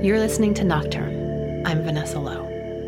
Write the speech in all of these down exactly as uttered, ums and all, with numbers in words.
You're listening to Nocturne. I'm Vanessa Lowe.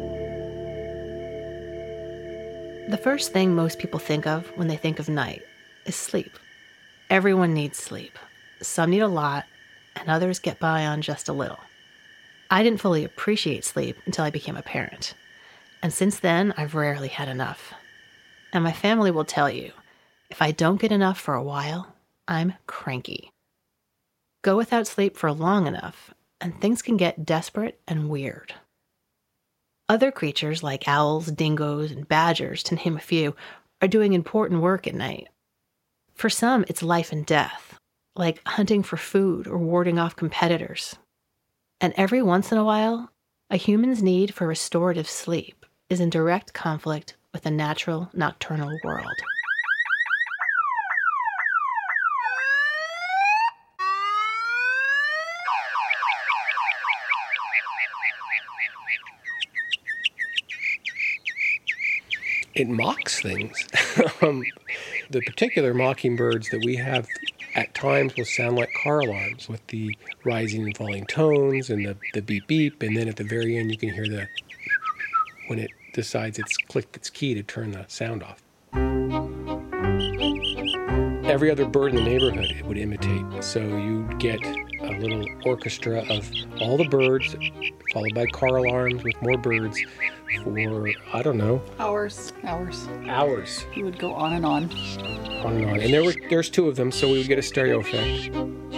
The first thing most people think of when they think of night is sleep. Everyone needs sleep. Some need a lot, and others get by on just a little. I didn't fully appreciate sleep until I became a parent. And since then, I've rarely had enough. And my family will tell you, if I don't get enough for a while, I'm cranky. Go without sleep for long enough, and things can get desperate and weird. Other creatures like owls, dingoes, and badgers, to name a few, are doing important work at night. For some, it's life and death, like hunting for food or warding off competitors. And every once in a while, a human's need for restorative sleep is in direct conflict with the natural nocturnal world. It mocks things. um, the particular mockingbirds that we have at times will sound like car alarms with the rising and falling tones and the, the beep beep, and then at the very end you can hear the when it decides it's clicked its key to turn the sound off. Every other bird in the neighborhood it would imitate. So you'd get a little orchestra of all the birds, followed by car alarms with more birds for, I don't know. Hours. Hours. Hours. He would go on and on. On and on. And there were there's two of them, so we would get a stereo effect.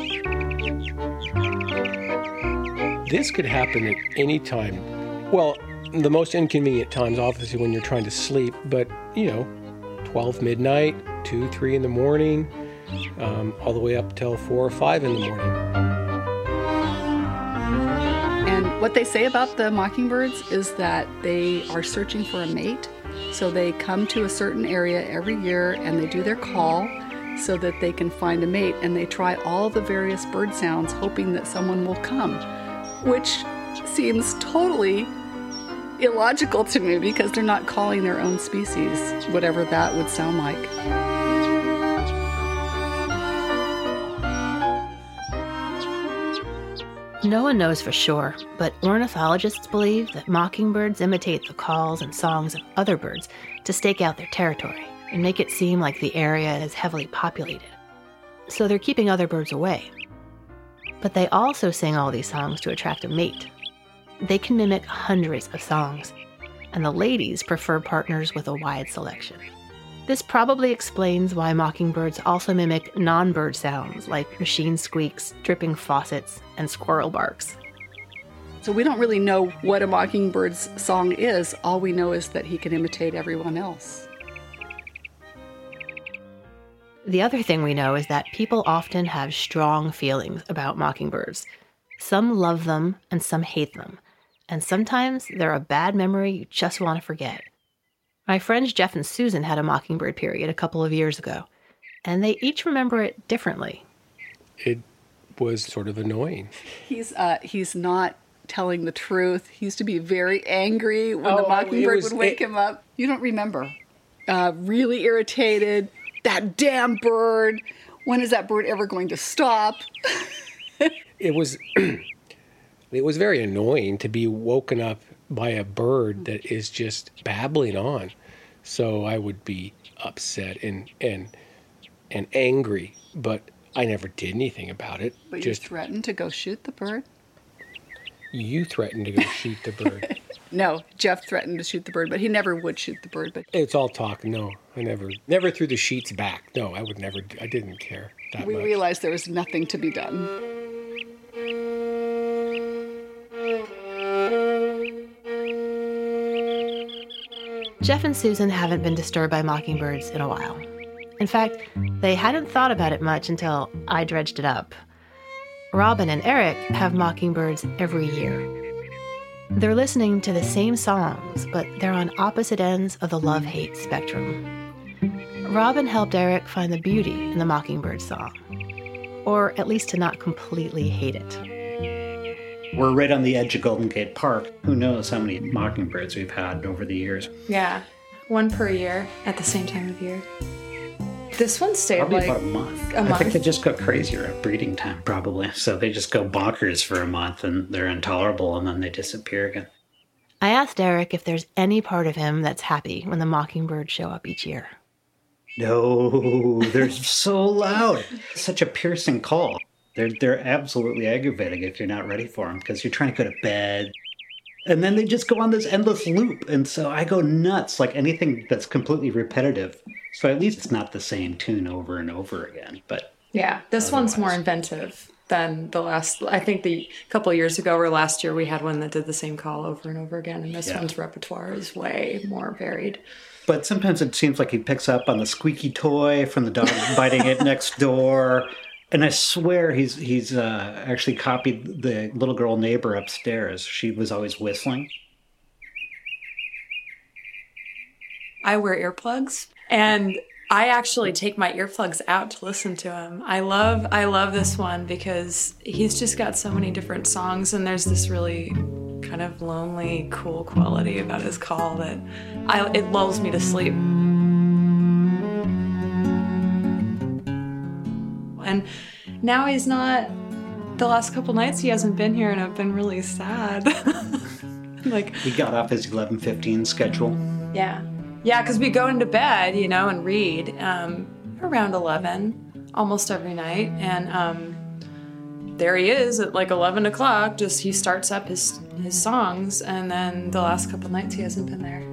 This could happen at any time. Well, the most inconvenient times, obviously, when you're trying to sleep, but, you know, twelve midnight, two, three in the morning, um, all the way up till four or five in the morning. And what they say about the mockingbirds is that they are searching for a mate. So they come to a certain area every year and they do their call so that they can find a mate. And they try all the various bird sounds hoping that someone will come, which seems totally illogical to me because they're not calling their own species, whatever that would sound like. No one knows for sure, but ornithologists believe that mockingbirds imitate the calls and songs of other birds to stake out their territory and make it seem like the area is heavily populated. So they're keeping other birds away. But they also sing all these songs to attract a mate. They can mimic hundreds of songs, and the ladies prefer partners with a wide selection. This probably explains why mockingbirds also mimic non-bird sounds like machine squeaks, dripping faucets, and squirrel barks. So we don't really know what a mockingbird's song is. All we know is that he can imitate everyone else. The other thing we know is that people often have strong feelings about mockingbirds. Some love them and some hate them. And sometimes they're a bad memory you just want to forget. My friends Jeff and Susan had a mockingbird period a couple of years ago, and they each remember it differently. It was sort of annoying. He's uh, he's not telling the truth. He used to be very angry when Oh, the mockingbird was- would wake it- him up. You don't remember. Uh, really irritated. That damn bird. When is that bird ever going to stop? It was it was very annoying to be woken up by a bird that is just babbling on. So I would be upset and and and angry, but I never did anything about it. But just you threatened to go shoot the bird? you threatened to go shoot the bird. No, Jeff threatened to shoot the bird, but he never would shoot the bird. But It's all talk. No, I never never threw the sheets back. No, I would never. I didn't care that we much. realized there was nothing to be done. Jeff and Susan haven't been disturbed by mockingbirds in a while. In fact, they hadn't thought about it much until I dredged it up. Robin and Eric have mockingbirds every year. They're listening to the same songs, but they're on opposite ends of the love-hate spectrum. Robin helped Eric find the beauty in the mockingbird song, or at least to not completely hate it. We're right on the edge of Golden Gate Park. Who knows how many mockingbirds we've had over the years. Yeah, one per year at the same time of year. This one stayed Probably like about a month. a I month? think they just go crazier at breeding time, probably. So they just go bonkers for a month and they're intolerable and then they disappear again. I asked Eric if there's any part of him that's happy when the mockingbirds show up each year. No, they're so loud. Such a piercing call. They're they're absolutely aggravating if you're not ready for them because you're trying to go to bed. And then they just go on this endless loop. And so I go nuts, like anything that's completely repetitive. So at least it's not the same tune over and over again. But Yeah, this Otherwise. one's more inventive than the last. I think the couple of years ago or last year we had one that did the same call over and over again, and this Yeah. one's repertoire is way more varied. But sometimes it seems like he picks up on the squeaky toy from the dog biting it next door. And I swear he's he's uh, actually copied the little girl neighbor upstairs. She was always whistling. I wear earplugs, and I actually take my earplugs out to listen to him. I love I love this one because he's just got so many different songs, and there's this really kind of lonely, cool quality about his call that I, it lulls me to sleep. And now he's not, the last couple nights he hasn't been here, and I've been really sad. Like, He got off his eleven fifteen schedule. yeah. Yeah, because we go into bed, you know, and read um, around eleven almost every night. And um, there he is at like eleven o'clock. Just he starts up his, his songs, and then the last couple nights he hasn't been there.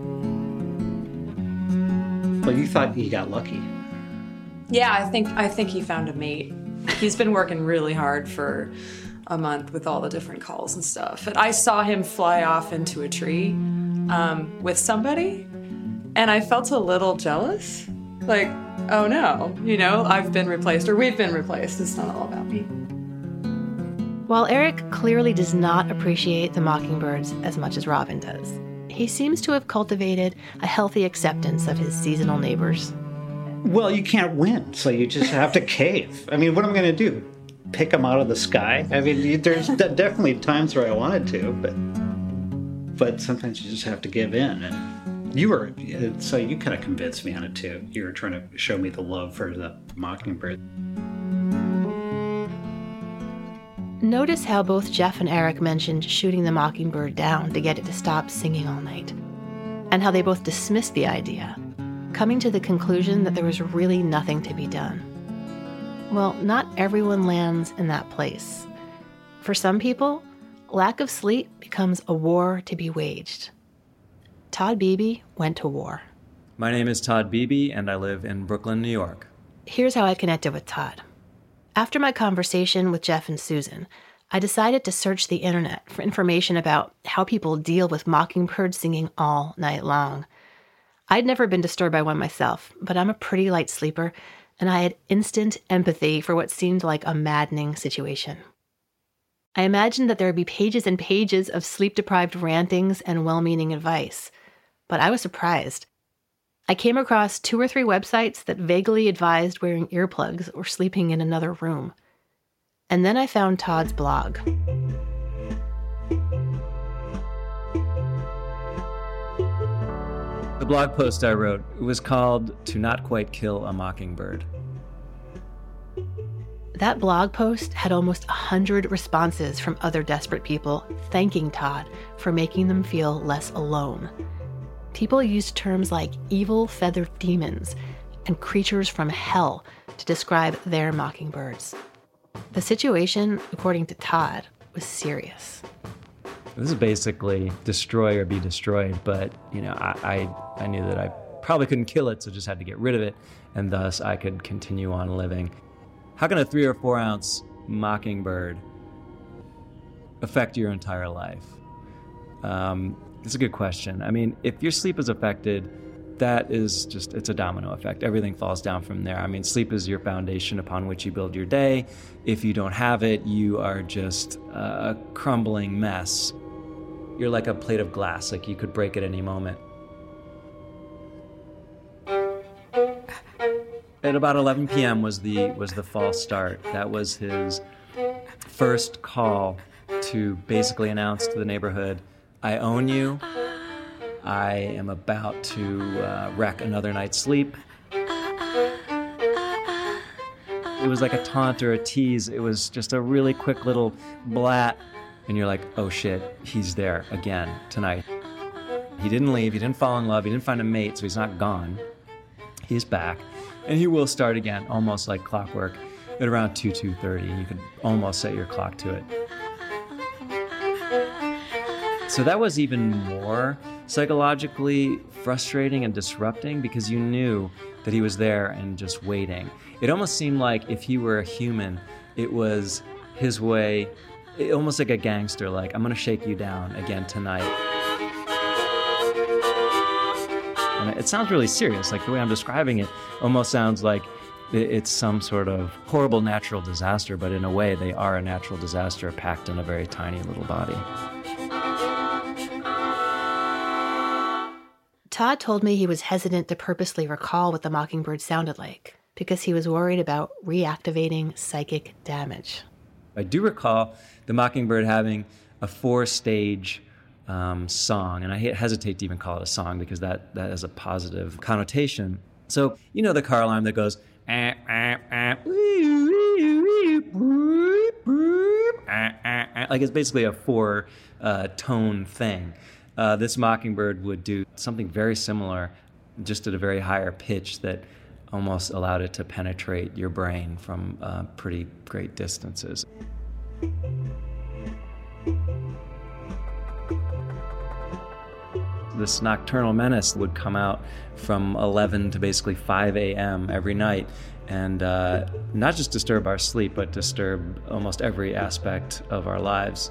Well, you thought he got lucky. Yeah, I think I think he found a mate. He's been working really hard for a month with all the different calls and stuff. And I saw him fly off into a tree um, with somebody, and I felt a little jealous. Like, oh no, you know, I've been replaced, or we've been replaced. It's not all about me. While Eric clearly does not appreciate the mockingbirds as much as Robin does, he seems to have cultivated a healthy acceptance of his seasonal neighbors. Well, you can't win, so you just have to cave. I mean, what am I going to do? Pick them out of the sky? I mean, you- there's de- definitely times where I wanted to, but but sometimes you just have to give in. And you were, so you kind of convinced me on it too. You were trying to show me the love for the mockingbird. Notice how both Jeff and Eric mentioned shooting the mockingbird down to get it to stop singing all night, and how they both dismissed the idea, coming to the conclusion that there was really nothing to be done. Well, not everyone lands in that place. For some people, lack of sleep becomes a war to be waged. Todd Beebe went to war. My name is Todd Beebe, and I live in Brooklyn, New York. Here's how I connected with Todd. After my conversation with Jeff and Susan, I decided to search the internet for information about how people deal with mockingbirds singing all night long. I'd never been disturbed by one myself, but I'm a pretty light sleeper, and I had instant empathy for what seemed like a maddening situation. I imagined that there would be pages and pages of sleep-deprived rantings and well-meaning advice, but I was surprised. I came across two or three websites that vaguely advised wearing earplugs or sleeping in another room. And then I found Todd's blog. The blog post I wrote was called To Not Quite Kill a Mockingbird. That blog post had almost a hundred responses from other desperate people thanking Todd for making them feel less alone. People used terms like evil feathered demons and creatures from hell to describe their mockingbirds. The situation, according to Todd, was serious. This is basically destroy or be destroyed, but you know, I, I, I knew that I probably couldn't kill it, so just had to get rid of it, and thus I could continue on living. How can a three or four ounce mockingbird affect your entire life? Um, it's a good question. I mean, if your sleep is affected, that is just, it's a domino effect. Everything falls down from there. I mean, sleep is your foundation upon which you build your day. If you don't have it, you are just a crumbling mess. You're like a plate of glass, like you could break at any moment. At about eleven p.m. was the was the false start. That was his first call to basically announce to the neighborhood, I own you. I am about to uh, wreck another night's sleep. It was like a taunt or a tease. It was just a really quick little blat. And you're like, oh shit, he's there again tonight. He didn't leave, he didn't fall in love, he didn't find a mate, so he's not gone. He's back. And he will start again, almost like clockwork, at around two, two thirty. And you can almost set your clock to it. So that was even more psychologically frustrating and disrupting because you knew that he was there and just waiting. It almost seemed like if he were a human, it was his way, it, almost like a gangster, like, I'm gonna shake you down again tonight. And it sounds really serious, like the way I'm describing it almost sounds like it's some sort of horrible natural disaster, but in a way they are a natural disaster packed in a very tiny little body. Todd told me he was hesitant to purposely recall what the mockingbird sounded like because he was worried about reactivating psychic damage. I do recall the mockingbird having a four-stage um, song, and I hesitate to even call it a song because that, that has a positive connotation. So, you know the car alarm that goes, ah, ah, ah, ah, ah, ah, like it's basically a four-tone uh, thing. Uh, this mockingbird would do something very similar, just at a very higher pitch that almost allowed it to penetrate your brain from uh, pretty great distances. This nocturnal menace would come out from eleven to basically five a.m. every night and uh, not just disturb our sleep, but disturb almost every aspect of our lives.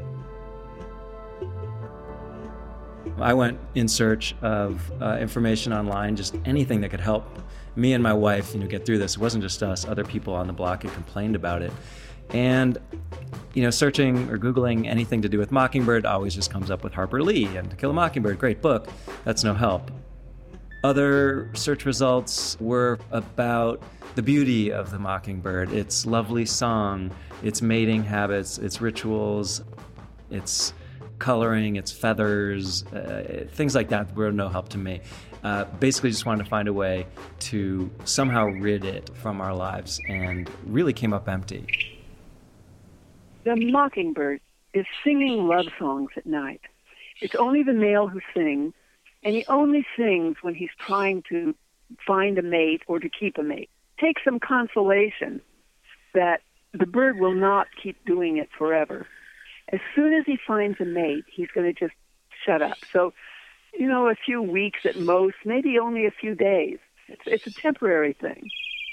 I went in search of uh, information online, just anything that could help me and my wife, you know, get through this. It wasn't just us; other people on the block had complained about it. And, you know, searching or Googling anything to do with Mockingbird always just comes up with Harper Lee and To Kill a Mockingbird, great book. That's no help. Other search results were about the beauty of the mockingbird, its lovely song, its mating habits, its rituals, its coloring, its feathers, uh, things like that were no help to me. Uh, basically just wanted to find a way to somehow rid it from our lives and really came up empty. The mockingbird is singing love songs at night. It's only the male who sings, and he only sings when he's trying to find a mate or to keep a mate. Take some consolation that the bird will not keep doing it forever. As soon as he finds a mate, he's going to just shut up. So, you know, a few weeks at most, maybe only a few days. It's, it's a temporary thing.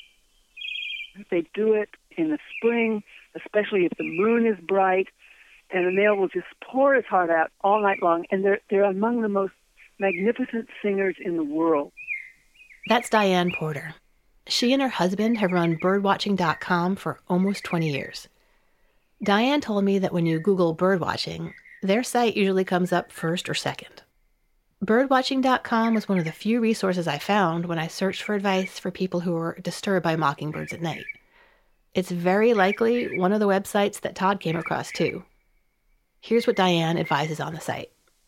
They do it in the spring, especially if the moon is bright, and the male will just pour his heart out all night long, and they're, they're among the most magnificent singers in the world. That's Diane Porter. She and her husband have run birdwatching dot com for almost twenty years. Diane told me that when you Google birdwatching, their site usually comes up first or second. birdwatching dot com was one of the few resources I found when I searched for advice for people who were disturbed by mockingbirds at night. It's very likely one of the websites that Todd came across too. Here's what Diane advises on the site.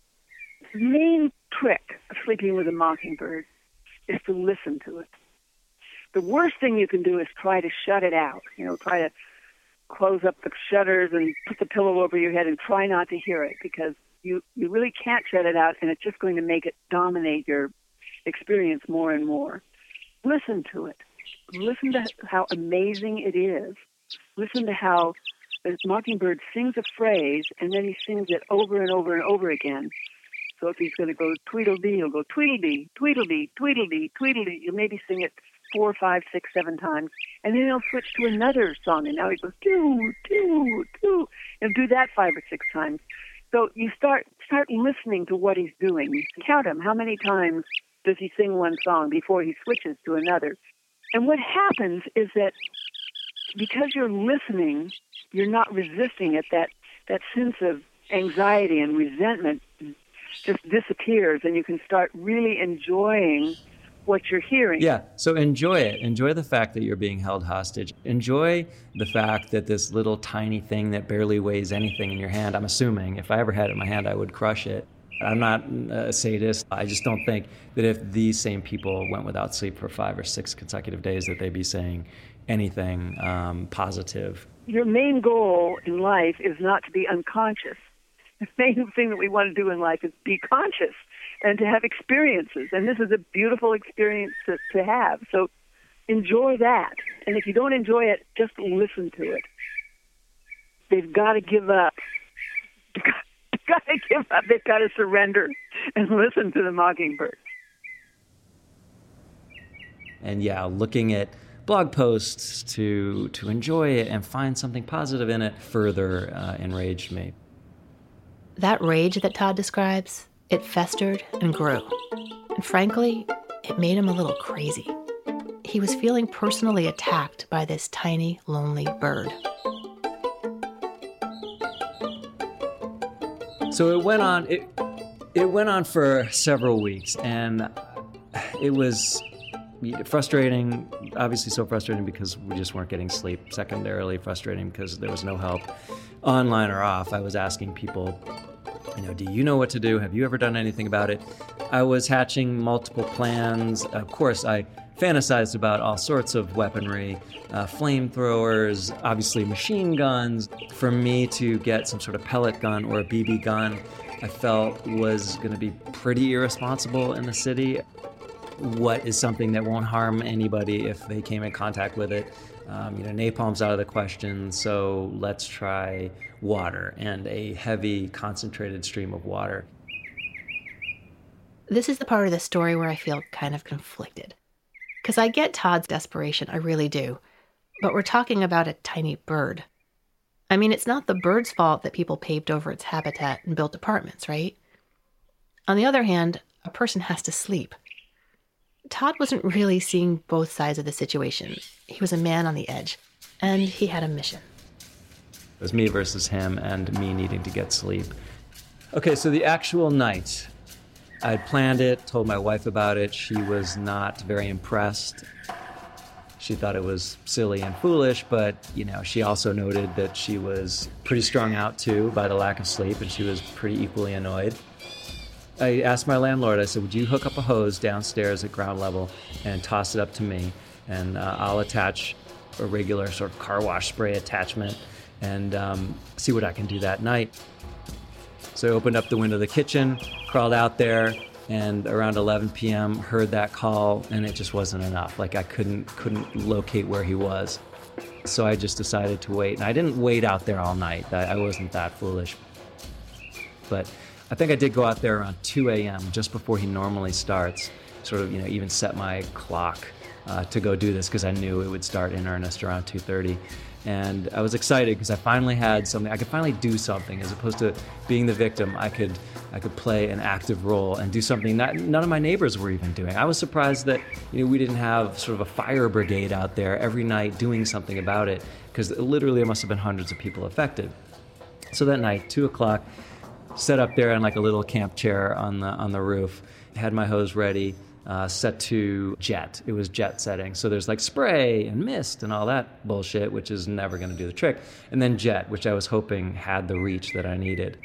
The main trick of sleeping with a mockingbird is to listen to it. The worst thing you can do is try to shut it out. You know, try to close up the shutters and put the pillow over your head and try not to hear it, because you, you really can't shut it out, and it's just going to make it dominate your experience more and more. Listen to it. Listen to how amazing it is. Listen to how the mockingbird sings a phrase, and then he sings it over and over and over again. So if he's going to go Tweedledee, he'll go Tweedledee, Tweedledee, Tweedledee, Tweedledee. You'll maybe sing it four, five, six, seven times, and then he'll switch to another song, and now he goes doo, doo, doo. He'll do that five or six times. So you start start listening to what he's doing. You count him. How many times does he sing one song before he switches to another? And what happens is that because you're listening, you're not resisting it. That that sense of anxiety and resentment just disappears, and you can start really enjoying what you're hearing. Yeah, so enjoy it. Enjoy the fact that you're being held hostage. Enjoy the fact that this little tiny thing that barely weighs anything in your hand, I'm assuming, if I ever had it in my hand, I would crush it. I'm not a sadist. I just don't think that if these same people went without sleep for five or six consecutive days that they'd be saying, anything um, positive. Your main goal in life is not to be unconscious. The main thing that we want to do in life is be conscious and to have experiences. And this is a beautiful experience to, to have. So enjoy that. And if you don't enjoy it, just listen to it. They've got to give up. They've got to give up. They've got to surrender and listen to the mockingbird. And yeah, looking at blog posts to to enjoy it and find something positive in it further uh, enraged me. That rage that Todd describes, it festered and grew. And frankly, it made him a little crazy. He was feeling personally attacked by this tiny, lonely bird. So it went on it it went on for several weeks, and it was frustrating, obviously so frustrating because we just weren't getting sleep. Secondarily frustrating because there was no help, online or off. I was asking people, you know, do you know what to do? Have you ever done anything about it? I was hatching multiple plans. Of course, I fantasized about all sorts of weaponry, uh, flamethrowers, obviously machine guns. For me to get some sort of pellet gun or a B B gun, I felt was going to be pretty irresponsible in the city. What is something that won't harm anybody if they came in contact with it? Um, you know, napalm's out of the question, so let's try water and a heavy, concentrated stream of water. This is the part of the story where I feel kind of conflicted. Because I get Todd's desperation, I really do. But we're talking about a tiny bird. I mean, it's not the bird's fault that people paved over its habitat and built apartments, right? On the other hand, a person has to sleep. Todd wasn't really seeing both sides of the situation. He was a man on the edge, and he had a mission. It was me versus him and me needing to get sleep. Okay, so the actual night, I'd planned it, told my wife about it. She was not very impressed. She thought it was silly and foolish, but, you know, she also noted that she was pretty strung out, too, by the lack of sleep, and she was pretty equally annoyed. I asked my landlord, I said, would you hook up a hose downstairs at ground level and toss it up to me, and uh, I'll attach a regular sort of car wash spray attachment and um, see what I can do that night. So I opened up the window of the kitchen, crawled out there, and around eleven p.m. heard that call, and it just wasn't enough. Like I couldn't couldn't locate where he was. So I just decided to wait. And I didn't wait out there all night. I, I wasn't that foolish. But I think I did go out there around two a.m., just before he normally starts, sort of, you know, even set my clock uh, to go do this because I knew it would start in earnest around two thirty. And I was excited because I finally had something, I could finally do something as opposed to being the victim. I could I could play an active role and do something that none of my neighbors were even doing. I was surprised that, you know, we didn't have sort of a fire brigade out there every night doing something about it, because literally there must have been hundreds of people affected. So that night, two o'clock, set up there on like a little camp chair on the on the roof, had my hose ready, uh, set to jet. It was jet setting. So there's like spray and mist and all that bullshit, which is never going to do the trick. And then jet, which I was hoping had the reach that I needed.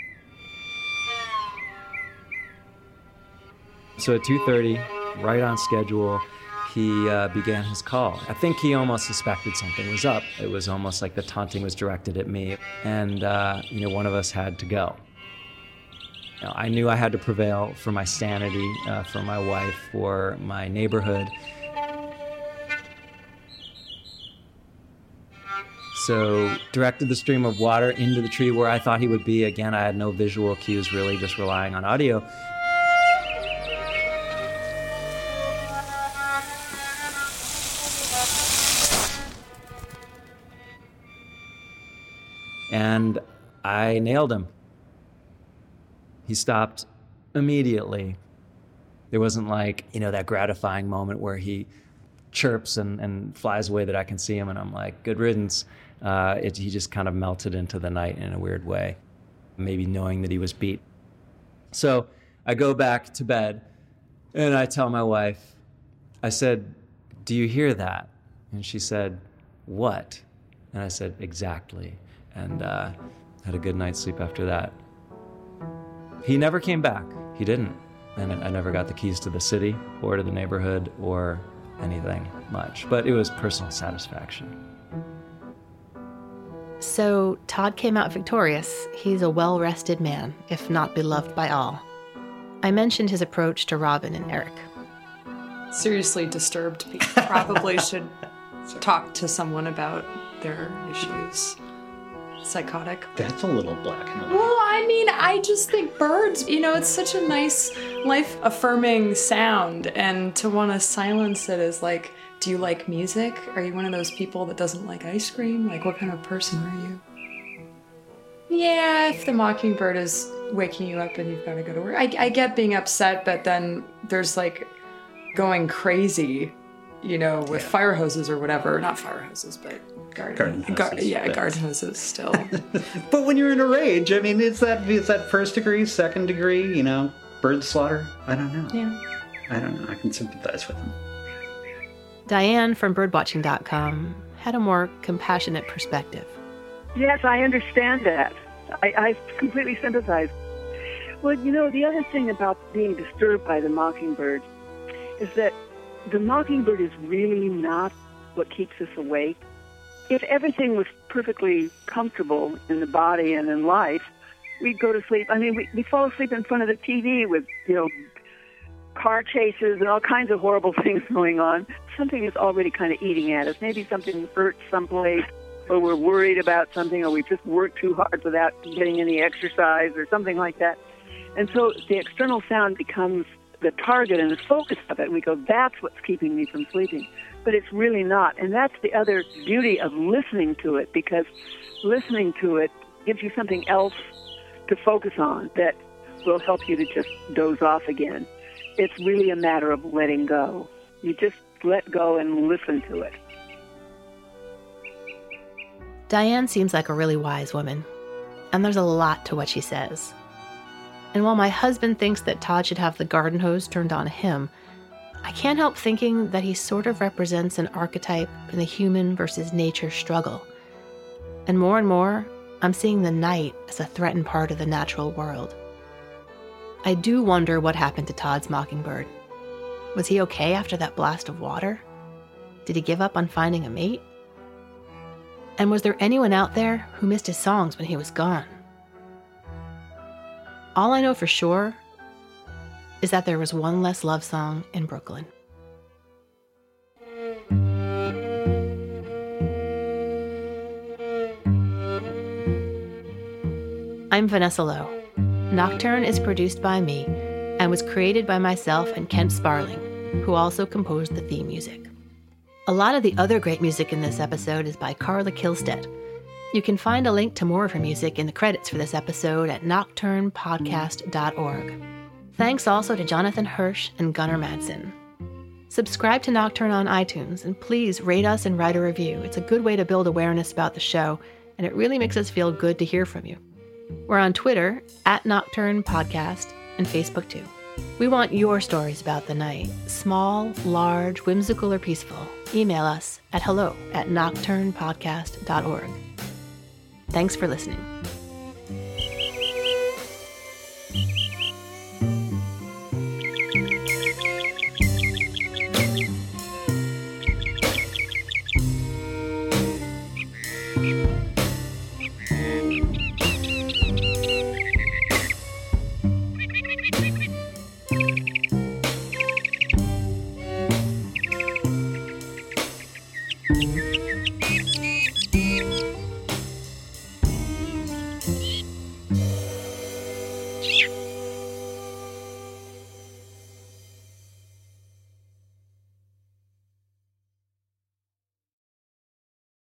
So at two thirty, right on schedule, he uh, began his call. I think he almost suspected something was up. It was almost like the taunting was directed at me. And, uh, you know, one of us had to go. You know, I knew I had to prevail for my sanity, uh, for my wife, for my neighborhood. So directed the stream of water into the tree where I thought he would be. Again, I had no visual cues, really, just relying on audio. And I nailed him. He stopped immediately. There wasn't like, you know, that gratifying moment where he chirps and, and flies away that I can see him and I'm like, good riddance. Uh, it, he just kind of melted into the night in a weird way, maybe knowing that he was beat. So I go back to bed and I tell my wife, I said, do you hear that? And she said, what? And I said, exactly. And uh, had a good night's sleep after that. He never came back. He didn't. And I never got the keys to the city or to the neighborhood or anything much, but it was personal satisfaction. So Todd came out victorious. He's a well-rested man, if not beloved by all. I mentioned his approach to Robin and Eric. Seriously disturbed people probably should talk to someone about their issues. Psychotic. That's a little black and white. Well, I mean, I just think birds, you know, it's such a nice life-affirming sound, and to want to silence it is like, do you like music? Are you one of those people that doesn't like ice cream? Like, what kind of person are you? Yeah, if the mockingbird is waking you up and you've got to go to work. I, I get being upset, but then there's like going crazy, you know, with yeah. fire hoses or whatever. Not fire hoses, but garden, garden hoses. Gar- yeah, but... garden hoses still. But when you're in a rage, I mean, is that is that first degree, second degree, you know, bird slaughter? I don't know. Yeah. I don't know. I can sympathize with them. Diane from birdwatching dot com had a more compassionate perspective. Yes, I understand that. I, I completely sympathize. Well, you know, the other thing about being disturbed by the mockingbird is that the mockingbird is really not what keeps us awake. If everything was perfectly comfortable in the body and in life, we'd go to sleep. I mean, we, we fall asleep in front of the T V with, you know, car chases and all kinds of horrible things going on. Something is already kind of eating at us. Maybe something hurts someplace, or we're worried about something, or we just worked too hard without getting any exercise or something like that. And so the external sound becomes the target and the focus of it. And we go, that's what's keeping me from sleeping. But it's really not. And that's the other beauty of listening to it, because listening to it gives you something else to focus on that will help you to just doze off again. It's really a matter of letting go. You just let go and listen to it. Diane seems like a really wise woman, and there's a lot to what she says. And while my husband thinks that Todd should have the garden hose turned on him, I can't help thinking that he sort of represents an archetype in the human versus nature struggle. And more and more, I'm seeing the night as a threatened part of the natural world. I do wonder what happened to Todd's mockingbird. Was he okay after that blast of water? Did he give up on finding a mate? And was there anyone out there who missed his songs when he was gone? All I know for sure is that there was one less love song in Brooklyn. I'm Vanessa Lowe. Nocturne is produced by me and was created by myself and Kent Sparling, who also composed the theme music. A lot of the other great music in this episode is by Carla Kilstead. You can find a link to more of her music in the credits for this episode at nocturne podcast dot org. Thanks also to Jonathan Hirsch and Gunnar Madsen. Subscribe to Nocturne on iTunes, and please rate us and write a review. It's a good way to build awareness about the show, and it really makes us feel good to hear from you. We're on Twitter, at Nocturne Podcast, and Facebook too. We want your stories about the night. Small, large, whimsical, or peaceful. Email us at hello at nocturne podcast dot org. Thanks for listening.